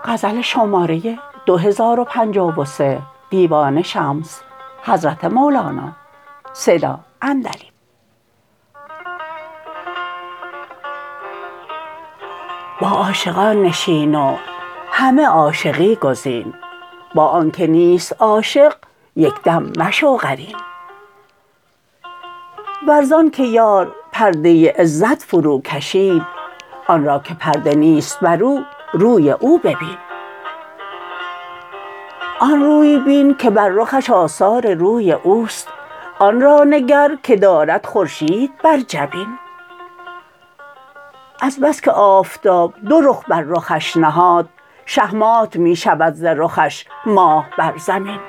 با عاشقان نشین و همه عاشقی گزین با آنک نیست عاشق یک دم مشو قرین ور زانک یار پرده عزت فروکشید آن را که پرده نیست بر او روی او ببین آن روی بین که بر رخش آثار روی اوست آن را نگر که دارد خورشید بر جبین از بس که آفتاب دو رخ بر رخش نهاد شهمات می شود ز رخش ماه بر زمین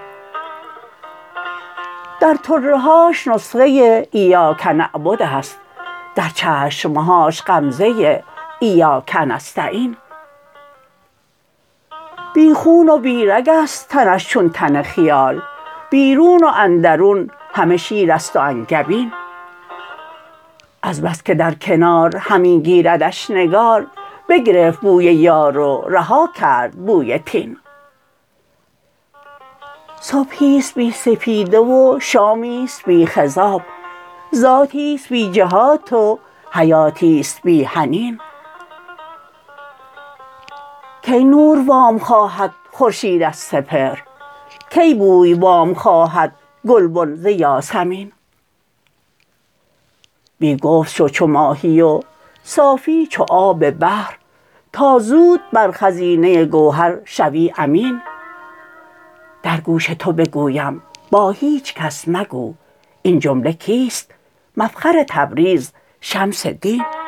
در طره هاش نسخه ایاک نعبد است در چشم هاش غمزه ایاک نستعین بی خون و بی رگ است تنش چون تن خیال بیرون و اندرون همه شیر است و انگبین از بس که در کنار همی گیردش نگار بگرفت بوی یار و رها کرد بوی طین صبحی است بی سپیده و شامی است بی خضاب ذاتی است بی جهات و حیاتی است بی حنین کی نور وام خواهد خورشید از سپهر کی بوی وام خواهد گلبن ز یاسمین بی گفت شو چو ماهی و صافی چو آب بحر تا زود بر خزینه گوهر شوی امین در گوش تو بگویم با هیچ کس مگو این جمله کیست مفخر تبریز شمس دین